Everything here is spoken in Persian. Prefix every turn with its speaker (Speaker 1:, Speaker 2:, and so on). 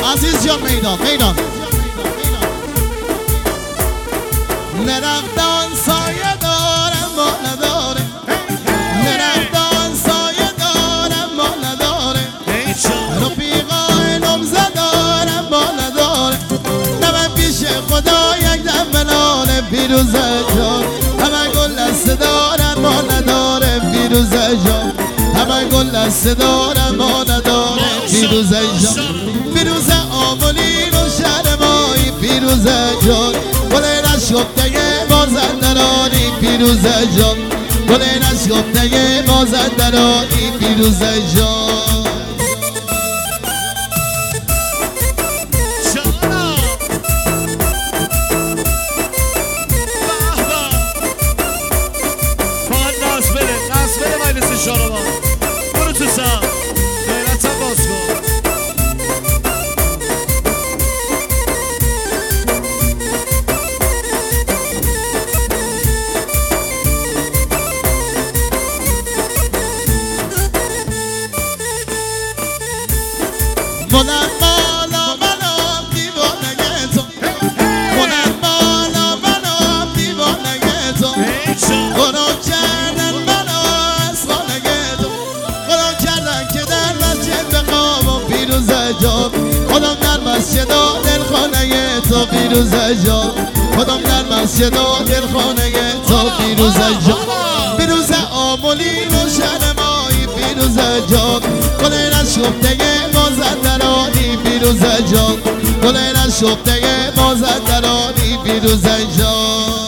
Speaker 1: عزیز جان میدان نرفتان سایه دارم ما نداره نرفتان سایه دارم ما نداره رفیقای نمزه دارم ما نداره نمه پیش خدا یک دم بلاله پیروزه جان همه گل دست دارم ما نداره پیروزه جان همه گل دست دارم ما نداره پیروزه جان پیروزه آمولین و شهر مایی پیروزه جان گله نشکفته مازندرانی پیروزه جان گله نشکفته مازندرانی پیروزه جان
Speaker 2: شارما برو تو سم غیرتم باز کن
Speaker 1: مونم بالا منم دیوانه تو مونم بالا منم دیوانه تو گناه کردن منو از خانه تو گناه کردن که در مسجد بخوابم پیروزه جان خودم در مسجد و دلخانه تو پیروزه جان خودم در مسجد و دلخانه تو پیروزه جان پیروزه آمولین و شهر مایی پیروزه جان گله نشکفته مازندرانی پیروزه جان گله نشکفته مازندرانی پیروزه جان